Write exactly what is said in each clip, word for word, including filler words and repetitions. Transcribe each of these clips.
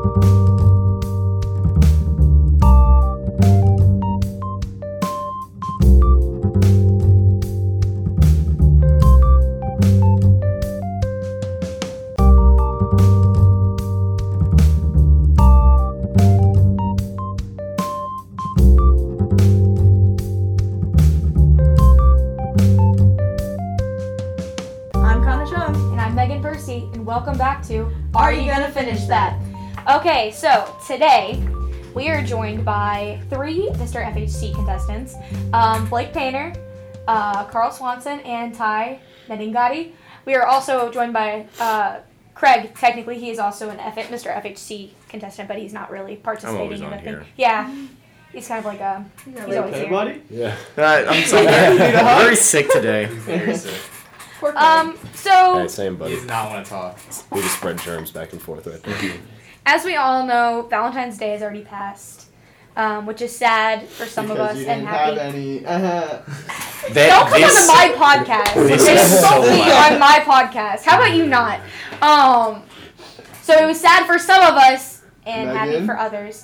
Welcome back to Are You Gonna Finish That? Okay, so today we are joined by three Mister F H C contestants, um, Blake Painter, uh, Carl Swanson, and Ty Medingati. We are also joined by uh, Craig. Technically, he is also an F- Mister F H C contestant, but he's not really participating in the thing. Yeah, he's kind of like a. He's He's always okay, here. buddy? Yeah. Uh, I'm so very sick today. Very sick. Um. So. Hey, same buddy. He does not want to talk. We just spread germs back and forth right there. As we all know, Valentine's Day has already passed, um, which is sad for some because of us you and didn't happy. have any. Uh, That, Don't come this, on my podcast. this Okay, is Don't so be loud. on my podcast. How about you not? Um, so it was sad for some of us and happy Megan? for others.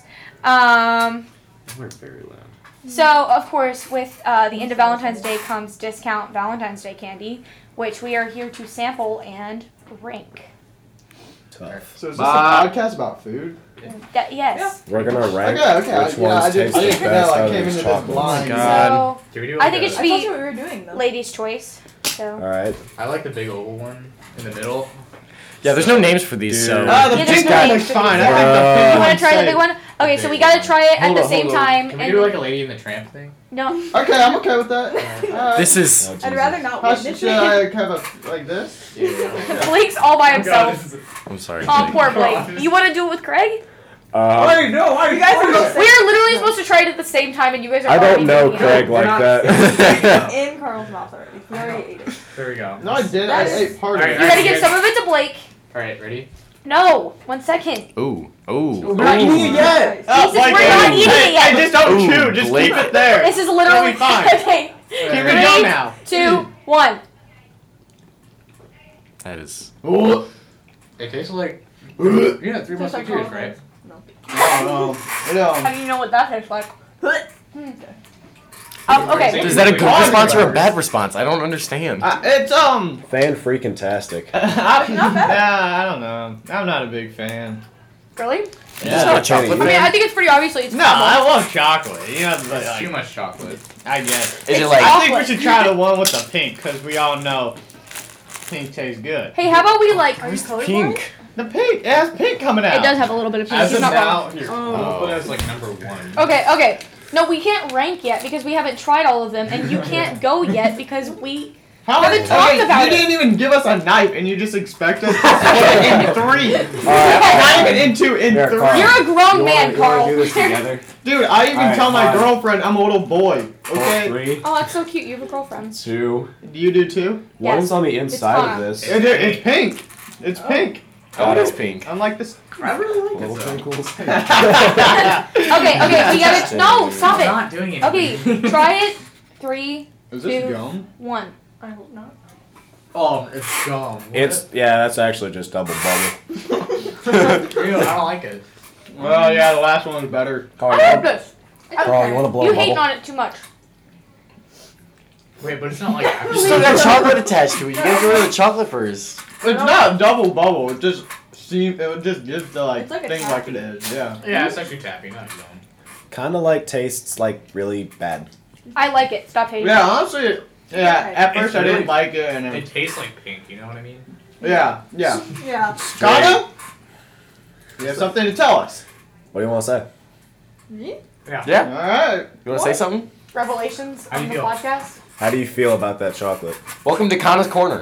Um, We're very loud. so of course, with uh, the end of Valentine's Day comes discount Valentine's Day candy, which we are here to sample and rank. Tough. so is this Bye. a podcast about food? That, yes. We're gonna rank Okay, okay. which I, yeah, I ones did, taste I the didn't know. best I out came of into these this chocolates. blind. God. So Can we do I like think a, it should I be told you what we were doing though. ladies' choice. So. Alright. I like the big oval one in the middle. Yeah, there's no names for these, so. Dude. Ah, the Yeah, pink there's one no is names fine. for I these. think the Uh, pink You want one's to try the safe. big one? Okay, The so we big gotta one. try it at Hold the on, same hold on. time. Can we and do like a Lady in the Tramp thing? no. Okay, I'm okay with that. Uh, This is. Oh, I'd Jesus. rather not How witness should it. I have a like this? Yeah. Blake's all by Oh, God, himself. this is- I'm sorry. Oh, Blake. poor God. Blake. You want to do it with Craig? Uh, Wait, no, why You guys are both We are literally supposed to try it at the same time, and you guys are I already don't know doing Craig it. like not- that. in Carl's mouth already. We already ate it. There we go. No, I did. I That is- ate part of Alright, it. You gotta give some of it to Blake. Alright, ready? No, one second. Ooh. Ooh. We're not eating it yet. He said we're not eating it yet. Hey, just don't Ooh, chew. Just Blake. keep it there. This is literally It'll be fine. okay. Keep Three, it down Three, now. two, one. That is. Oh, It tastes like. You know, Three Tastes like Musketeers, Carl's right? No. no, no. How do you know what that tastes like? Um, okay. Is that a good Wait, response or a wait. bad response? I don't understand. Uh, it's um. Fan freaking tastic. I, Not bad. Nah, I don't know. I'm not a big fan. Really? Just not a chocolate I mean, fan? I think it's pretty obviously it's No, caramel. I love chocolate. You know, but, It's too like, much chocolate. I guess. Is it It's like. I think we chocolate. should try the one with the pink because we all know pink tastes good. Hey, how about we like? Are you colorblind? Pink. The pink, it has pink coming out. It does have a little bit of pink. As He's of not now, wrong. here. Oh. I'll put it as like number one. Okay, okay. No, we can't rank yet because we haven't tried all of them, and you can't go yet because we. How haven't okay, talked about you it. didn't even give us a knife, and you just expect us to split it in three. Not even in two, in Here, three. Carl. You're a grown You man, wanna, you Carl. wanna do this together? Dude, I even Alright, tell my fine. girlfriend I'm a little boy. Okay. Three, Oh, that's so cute. You have a girlfriend. two. Do you do too? Yes. One's on the inside fine. of this. It, it, it's pink. It's pink. Oh, it is pink. I'm like this. I really like Little it though. pink, little pink. Okay, okay. We gotta. No, stop I'm it. not doing it. Okay, try it. Three, Is this Two. gum? one. I hope not. Oh, it's gum. What? It's yeah, that's actually just double bubble. Ew, I don't like it. Well, yeah, the last one was better. Carl, I like this. Carl, you want to blow You a hating bubble? on it too much. Wait, but it's not like. You still got chocolate attached to it. You gotta get rid of the chocolate first. It's not double bubble. It just seem. It just gives the like, It's like a thing like it taffy. is. Yeah. Yeah, it's actually taffy, not gum. Kind of like tastes like really bad. I like it. Stop hating. Yeah, honestly. Yeah. At It's first I didn't really- like it, and then It tastes like pink. You know what I mean? yeah, yeah. Yeah. Kinda. You have something to tell us. What do you want to say? Me? Yeah. Yeah. All right. You wanna say something? Revelations How on you the feel? podcast. How do you feel about that chocolate? Welcome to Kana's Corner.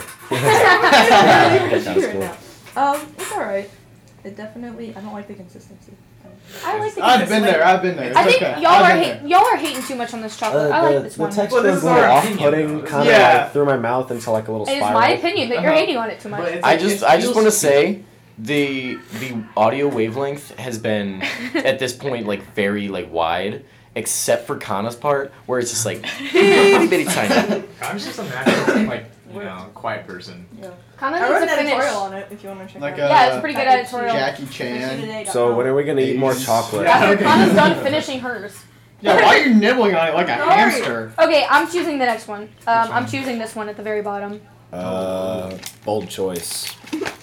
That's Right cool. now. Um, it's alright. It definitely. I don't like the consistency. I like the I've been consistency. there. I've been there. It's I think okay. y'all I've are been hate, y'all are hating too much on this chocolate. I like this the one. texture Well, this is is a little our opinion, off-putting, though. kind of Yeah. like through my mouth into like a little It is spiral. my opinion that you're Uh-huh. hating on it too much. But it's I like- just it I just feels- want to say the the audio wavelength has been at this point like very like wide, except for Kana's part, where it's just like itty bitty tiny. I'm just a natural, like, you know, quiet person. Kind I of wrote needs an to finish. editorial on it if you want to check Like it a- out. Yeah, it's a pretty good I did editorial. Jackie Chan. So when are we gonna eat more chocolate? Yeah, Okay. Kana's done finishing hers. Yeah, why are you nibbling on it like a Sorry. hamster? Okay, I'm choosing the next one. Um, one? I'm choosing this one at the very bottom. Uh, bold choice.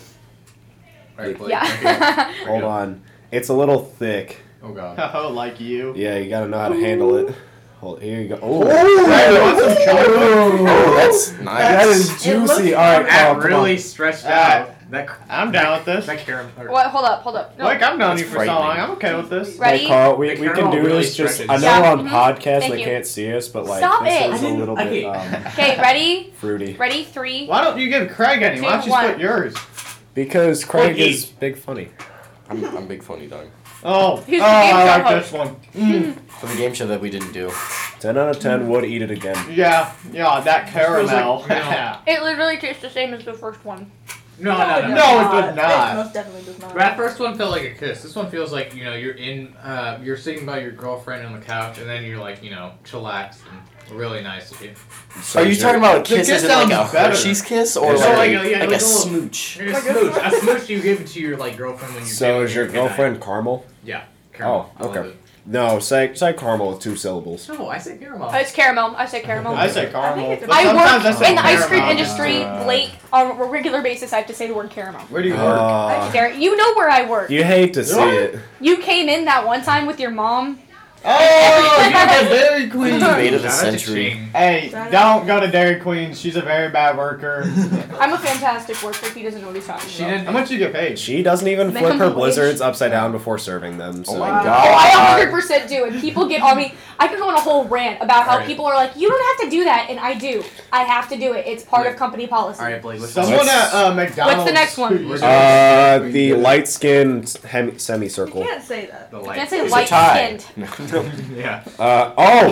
Right, Blake? Yeah. Hold on. It's a little thick. Oh god. Oh, like you. Yeah, you gotta know how to handle it. Hold, here you go. Oh, Hey, you want some chocolate? Oh, that's nice. that is It looks- juicy. All right, That Carl, come really on. stretched Ah. out. That I'm down with this. that caramel. or- What? Hold up, hold up. No. Like, I've known That's you for so long. frightening. I'm okay with this. Ready? Hey, Carl, we, The we can caramel do really this just. I stretches. know Yeah, we're on mhm. podcast Thank and they you. can't see us, but like Stop this it. is a little I bit didn't- um, Okay, ready? fruity. Ready? Three. Why don't you give Craig any? Why don't you Two, one. split yours? Because Craig Quickie. is big funny. I'm, I'm big funny dog. Oh, He's oh, the game I show like host. this one. Mm. For the game show that we didn't do. Ten out of ten would eat it again. Yeah, yeah, that feels like, caramel. you know- It literally tastes the same as the first one. No, no, no. No, it does It not. most definitely does not. That first one felt like a kiss. This one feels like, you know, you're in, uh, you're sitting by your girlfriend on the couch, and then you're like, you know, chillaxed and really nice of you. So Are you is talking your- about a The kiss kiss as in like a sounds better. Hershey's kiss or Yeah, like, like a, a- yeah, like like a a little- smooch? You're a smooch. A smooch you give to your like girlfriend when you. So is your girlfriend caramel? Yeah. Caramel. Oh, I love okay. it. No, say say caramel with two syllables. No, I said caramel. Uh, it's caramel. I say caramel. I say caramel. it's- but I sometimes work say in the ice cream caramel. industry, Uh, Blake, on a regular basis. I have to say the word caramel. Where do you work? Uh, Derek, you know where I work. you hate to see What? it. You came in that one time with your mom. Oh, you're the Dairy Queen. Debate of the Shout out to century. Ching. Hey, don't go to Dairy Queen. She's a very bad worker. I'm a fantastic worker. He doesn't know what he's talking She about. didn't. How much you get paid? She doesn't even flip Minimum her wage. blizzards upside down before serving them. So. Oh my Oh, I god. one hundred percent do, and people get on me. I could go on a whole rant about how Alright. people are like, you don't have to do that, and I do. I have to do it. It's part of Wait. company policy. All right, Blake. Let's Someone at uh, McDonald's. What's the next one? who used Uh, to- the light-skinned hem- You semicircle. can't say that. The I light. can't say It's a light tie. skinned. Yeah. Uh, oh! Oh,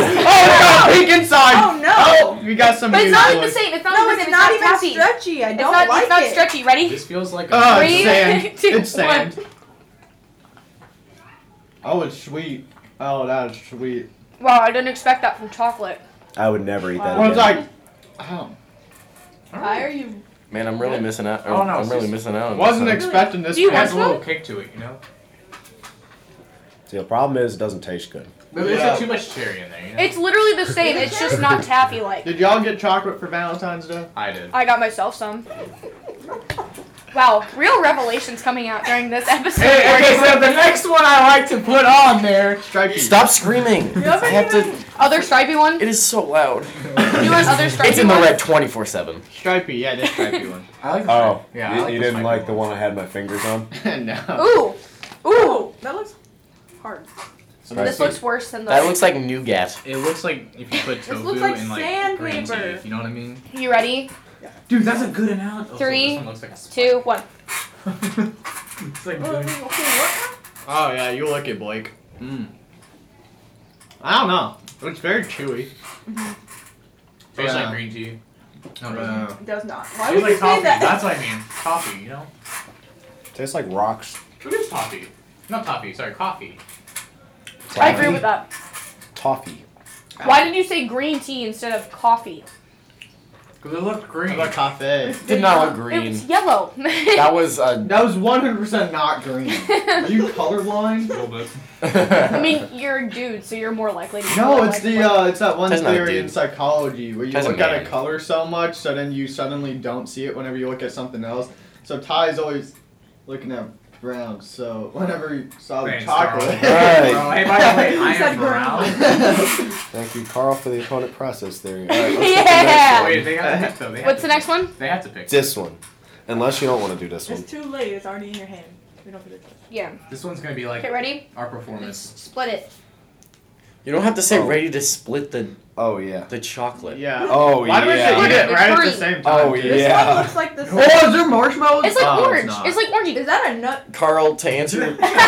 oh, no, peek inside. Oh no! Oh, we got some. But it's news, not like the boys. same. It's not No, like the it's same. not it's even taffy. stretchy. I It's don't not, like it's not it. stretchy. Ready? This feels like a. Oh, Three, it's sand. two, It's sand. Oh, it's sweet. Oh, that is sweet. Wow, I didn't expect that from chocolate. I would never eat that Well, again. it's like, oh, Why are you? Man, I'm really missing out. Oh, no, I'm really it's- missing out. on wasn't this. expecting this. Do you It has fast. a little kick to it, you know. See, the problem is it doesn't taste good. But there's Yeah. not too much cherry in there, you know. It's literally the same. It's just not taffy like. Did y'all get chocolate for Valentine's Day? I did. I got myself some. Wow, real revelations coming out during this episode. Hey, okay, so the next one I like to put on there. Stripey. Stop screaming. haven't I have to. Other stripy one? It is so loud. You want other stripy It's in the one? red twenty-four seven. Stripey, yeah, this stripey one. I like. Oh, Yeah, you, I like you the didn't spiky like the one. one I had my fingers on? No. Ooh, ooh. That looks hard. This looks worse than the. That looks like nougat. It looks like if you put tofu looks like in like green tea. sandpaper. If you know what I mean. You ready? Dude, that's a good analogy. Oh, so Three, this one looks like a Two, one. It's like Oh, good. okay, what? Oh yeah, you lick it, Blake. Mm. I don't know. It's very chewy. Tastes Yeah. like green tea. No, it Uh, doesn't. It does not. Why Tastes would you like say toffee. that? That's what I mean. Coffee, you know. Tastes like rocks. It is toffee. Not toffee. Sorry, coffee. I agree with that. Toffee. Why did you say green tea instead of coffee? Because it looked How green. about cafe? Did not look It green. was yellow. That was uh, That was one hundred percent not green. Are you colorblind? A little bit. I mean, you're a dude, so you're more likely to. be No, more it's likely- the uh, it's that one Tastes like a theory in dude. psychology where you Tastes look like at man. a color so much, so then you suddenly don't see it whenever you look at something else. So Ty is always looking at brown. So whenever he saw the Thanks, chocolate, Carl. Right. Bro, hey, by the way, I He said am brown. Thank you, Carl, for the opponent process theory. All right, let's get Yeah. the next one. Wait, they got to pick though. They have What's to the next pick. one? They have to pick. This one. Unless you don't want to do this one. It's too late. It's already in your hand. We don't get it. Yeah. This one's gonna be like Okay, ready? our performance. Split it. You don't have to say Oh. ready to split the Oh, yeah. the chocolate. yeah. Oh, Why do we yeah. say eat it It's right at the green. same time? Oh, too? yeah. This one looks like the. Oh, is there marshmallows? It's like Oh, it's orange. not. It's, like orangey. Is that a nut? Carl, to answer,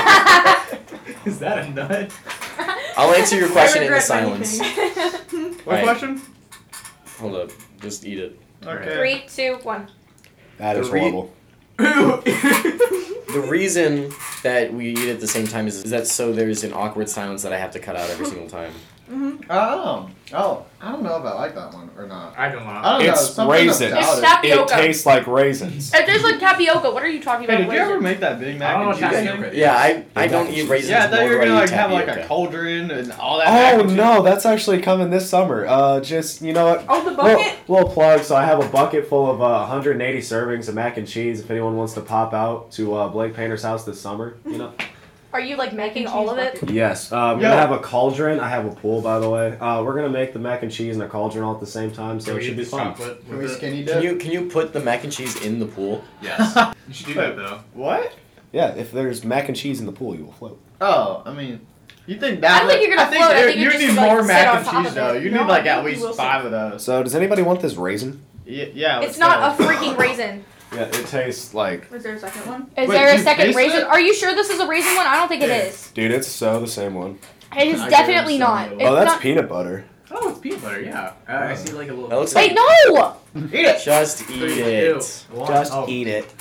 Is that a nut? I'll answer your question in the regret silence. anything. What Right. question? Hold up, just eat it. Okay. Three, two, one. That is The re- horrible. The reason that we eat at the same time is, is that so there's an awkward silence that I have to cut out every single time. Mm-hmm. Oh, oh, I don't know if I like that one or not. I don't know. I don't know. It's something raisins. about It's it. tapioca. It tastes like raisins. It tastes like tapioca. What are you talking Hey, about? did you ever raisins? make that Big Mac I don't and know cheese what thing? tapioca Yeah, I, I Mac don't and eat cheese. raisins. Yeah, I thought you were nor do gonna I like eat have like a tapioca. cauldron and all that. mac Oh and cheese. no, that's actually coming this summer. Uh, just you know what? Oh, the Little, bucket. little plug. So I have a bucket full of uh, one hundred eighty servings of mac and cheese. If anyone wants to pop out to uh, Blake Painter's house this summer, you know. Are you like making and all cheese of it? bucket. Yes. Uh, I'm Yo. gonna have a cauldron. I have a pool, by the way. Uh, we're gonna make the mac and cheese and a cauldron all at the same time, so Can it we should eat be this fun. chocolate Can with we it? skinny Can dip? you can you put the mac and cheese in the pool? Yes. You should do that though. What? Yeah, if there's mac and cheese in the pool, you will float. Oh, I mean, you think that? I don't think you're gonna I think float. I you- think you're you just need gonna, more like, sit mac on and top cheese of though. it. You No, need like I at think you least will five of those. So does anybody want this raisin? Yeah, yeah. It's not a freaking raisin. Yeah, it tastes like. Was there a second one? Is Wait, there a you second taste raisin? it? Are you sure this is a raisin one? I don't think it Yeah. is. Dude, it's so the same one. It is I definitely guess, not. um, It's Oh, that's not. peanut butter. Oh, it's peanut butter. Yeah. Uh, I see like a little. That looks Wait, like no! Eat it. just eat Three, it. two, one. Just Oh. eat it.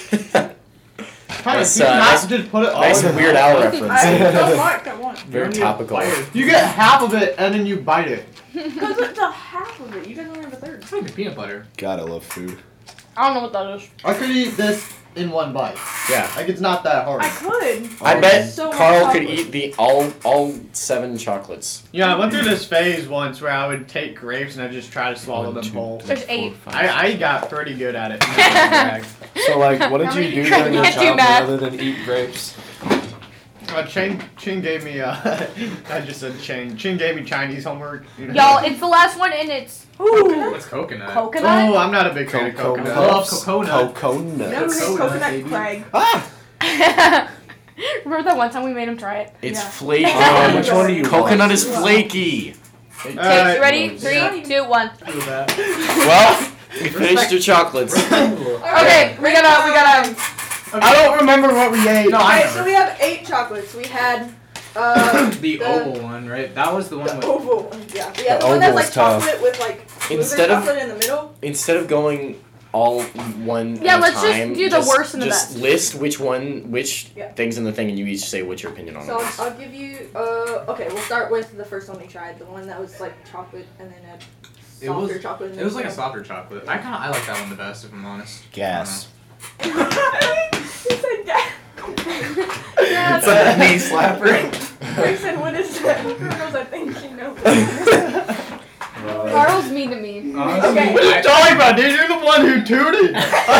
Kind of, Nice, you uh, not nice- just put it all nice in Weird your Al mouth. reference. I don't like that one. Very You don't topical. need to bite it. You get half of it and then you bite it. Because it's a half of it. You guys only have a third. It's like peanut butter. God, I love food. I don't know what that is. I could eat this in one bite. Yeah. Like it's not that hard. I could. I Oh, bet so much Carl could chocolate. eat the all all seven chocolates. Yeah, I went through this phase once where I would take grapes and I just try to swallow One, them two, whole. three, There's four, eight. five, I, I got pretty good at it. uh, So like, what did How you many do you during your can't do childhood math. other than eat grapes? Ching, Ching gave me uh, I just said Ching. Ching gave me Chinese homework. You know? Y'all, it's the last one and it's Ooh. It's coconut. coconut. Oh, I'm not a big fan of Coconut. coconut. I love coconut. Coconut. Never made Coconut, coconut baby. Craig. Ah! Remember that one time we made him try it? It's Yeah. flaky. Um, which one do you Coconut want? is flaky. Okay, Alright. ready? Rose. Three, two, one. Do that. Well, we finished your chocolates. Okay, we gotta, we gotta. I don't remember what we ate. No, I Alright, so we have eight chocolates. We had uh The oval one, right? That was the one the with. oval one. Yeah, we had The the one that's oval's like tough. chocolate with like Instead blueberry of chocolate in the middle. instead of going all one Yeah, at a let's just time, do the worst and the just best. list which one, which Yeah. things in the thing, and you each say what's your opinion on So it. I'll, I'll give you. Uh, okay, we'll start with the first one we tried. The one that was like chocolate and then a It softer was- chocolate. in It was like a the softer chocolate. I kind of I like that one the best, if I'm honest. Gas. middle. He said gas. Yeah, It's a knee slapper. He said, "What is that?" Who knows? I think you know. Carl's mean to me. Honestly, Okay. What are you I- talking about, dude? You're the one who tooted.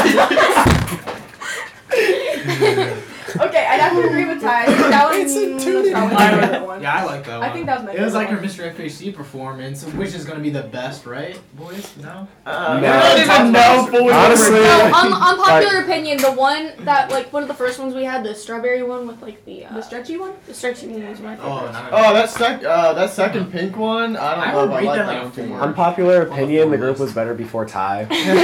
Okay, I'd have to agree with Ty. That was It's a was tooting. probably my favorite one. Yeah, I like that one. I think that was my It was favorite like her one. Mister F H C performance, which is gonna be the best, right, boys? No. Uh, No. I don't even know fully what Honestly, we're No, doing. un- unpopular opinion. The one that like one of the first ones we had, the strawberry one with like the uh, The stretchy one? the stretchy one was my favorite. Oh, no. Oh, that sec- uh, that second pink one. I don't I know would if I rate like that that like one too a much. four. Unpopular On the opinion, the full group list. was better before Ty.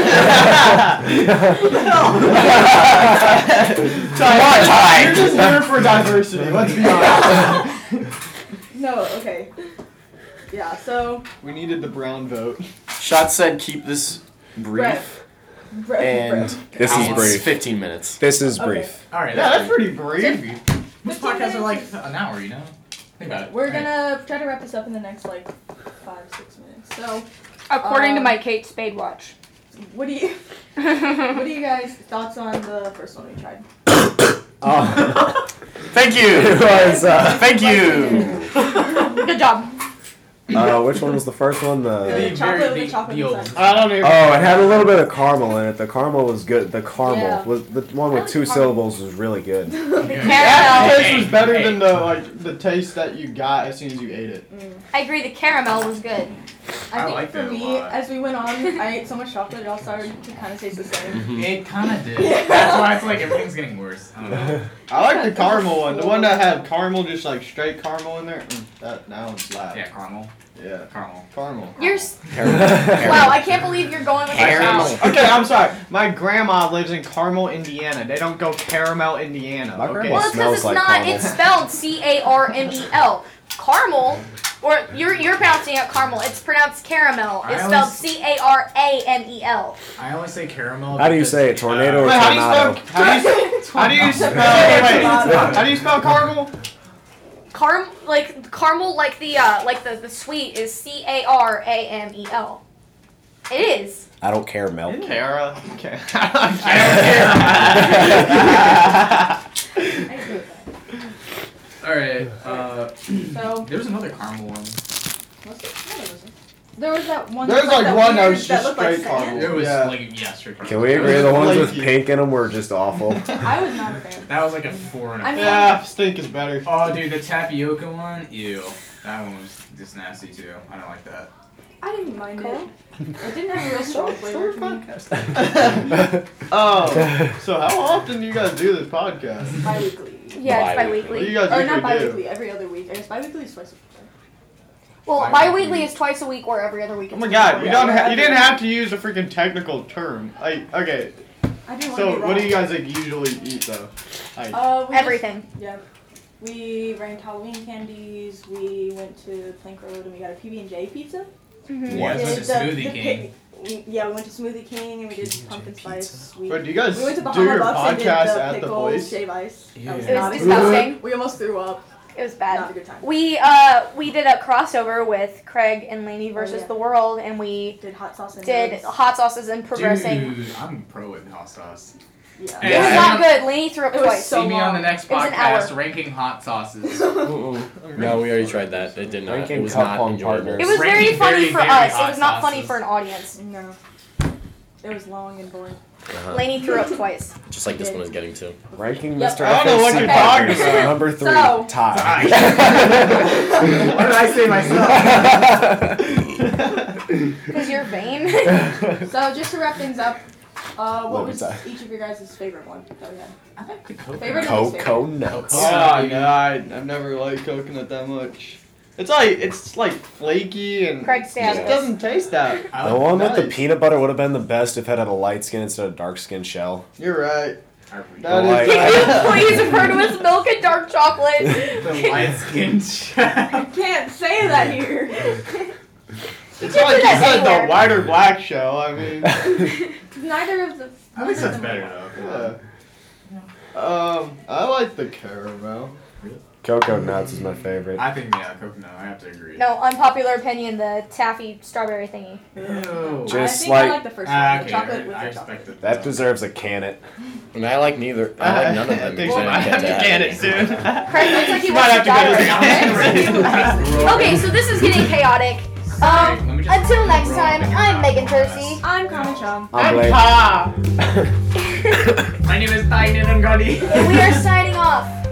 Ty, you're just here for diversity. Let's be honest. No, okay. Yeah, so We needed the brown vote. Shot said keep this brief, bread. bread and bread. This is it's brief. fifteen minutes. This is Okay. brief. All right. Yeah, that's pretty brief. These fifteen podcasts are like minutes. an hour, you know. Think about it. We're Right. gonna try to wrap this up in the next like five, six minutes. So, According to Um, my Kate Spade watch. what do you, what do you guys thoughts on the first one we tried? Oh. Thank you. It was, uh, Thank you. Good job. Uh, which one was the first one? The The. chocolate with the- the chocolate the old inside. I don't even. Oh, it had a little bit of caramel in it. The caramel was good. The caramel Yeah. was the one I with like two caramel. syllables was really good. Mm. That Caramel. taste was better Hey. than the like the taste that you got as soon as you ate it. I agree. The caramel was good. I I think liked for it a me, lot. as we went on, I ate so much chocolate, it all started to kind of taste the same. It kind of did. That's why it's like everything's getting worse. I don't know. I like the caramel one. The one that had caramel, just like straight caramel in there. Mm, that that one slapped. Yeah, caramel. Yeah. Caramel. Caramel. You're s- Caramel. wow. I can't believe you're going with Caramel. this. Okay, I'm sorry. My grandma lives in Carmel, Indiana. They don't go Caramel, Indiana. My okay. grandma Well, it's because smells it's like not. caramel. It's spelled C A R M E L. Caramel. Or you're you're pronouncing it caramel. It's pronounced caramel. I It's always- spelled C A R A M E L. I only say caramel. How do you because, say it? Tornado or uh, Wait, how do you tornado? spell? How do you, how do you spell? Wait, how do you spell caramel? Carm like caramel like the uh like the, the sweet is C A R A M E L. It is. I don't care, Mel. Kara. Okay. All right. Uh, So, there's another caramel one. what's it? What was it? There was that one. There's that was like that one that weird- was just looked like straight sand. caramel. There was Yeah. like yeah, straight Can caramel. we agree the ones with Flaky. pink in them were just awful? I was not a fan. That was like a four and a I mean- Yeah, stink is better. Oh, dude, the tapioca one? Ew. That one was just nasty too. I don't like that. I didn't mind it. It didn't have a real strong flavor to me. Oh, so how often do you guys do this podcast? Bi-weekly. Yeah, it's Bi-weekly. What do you bi-weekly. guys Or usually not do? bi-weekly, every other week. I guess bi-weekly is twice a week. Well, Bi-weekly. bi-weekly is twice a week or every other week. Oh it's my a god, week. you Yeah, don't ha- we're you didn't every- have to use a freaking technical term. Like, okay, I didn't want to so be wrong. what do you guys like usually eat though? Like, Uh, we just- Everything. yeah. We ranked Halloween candies. We went to Plank Road and we got a P B and J pizza. Mhm. You guys We went did to the- Smoothie the King. pic- we- yeah, we went to Smoothie King and we did P B and J pumpkin pizza. spice. We, wait, do you guys we went to do Bahama your Bucks and did podcast the at the pickle place? shave ice. That was Yeah. It was not a good disgusting. time. We almost threw up. It was Not bad. a good time. We uh we did a crossover with Craig and Lainey versus Oh, yeah. the world, and we Did hot sauce and did ribs. hot sauces and progressing. Dude, I'm pro with hot sauce. Yeah. Hey, It was I not don't- good. Lainey threw up It was twice. so See me on the long. next It was an podcast hour. ranking hot sauces. No, we already tried that. It did not. Ranking It was cup not on enjoyable. partners. It was very Ranking funny very, for very us. It hot was not funny sauces. for an audience. No. It was long and boring. Uh-huh. Lainey threw up twice. Just like this one is getting to. Ranking Yep. Mister I don't know what F F C you're talking partners. about. Number three, So- tie. What did I say myself? Because you're vain. So just to wrap things up, uh, what What was was that? each of your guys' favorite one that we had? I like the coconut. Favorite? Cocoa nuts. Oh, no, I, I've never liked coconut that much. It's like it's like flaky and Craig it Stan. just doesn't taste that. I The like one with the nice. peanut butter would have been the best if it had a light skin instead of dark skin shell. You're right. the That Like- is. Can you please refer to as milk and dark chocolate? the light skin I can't say that here. It's can't like do you that said anywhere. the white or black shell. I mean, Neither of the. At least that's better though. yeah. Um, I like the caramel. Cocoa nuts is my favorite. I think yeah, coconut. I have to agree. No, unpopular opinion, the taffy strawberry thingy. Ew. Just I think like- I like the first Ah, one, okay, the chocolate I, with I the chocolate. expected That deserves a can it. And I like neither. I like none of them. I think because so. I I didn't have get to to can have it soon. Craig looks like he You wants might to have die to right go now. to Okay, so this is getting chaotic. Sorry, Um, let me just until next roll time, up in I'm your Megan mouth. Percy. I'm Common Chum. I'm Blake. Pa. My name is Tynan and Gunny. And we are signing off.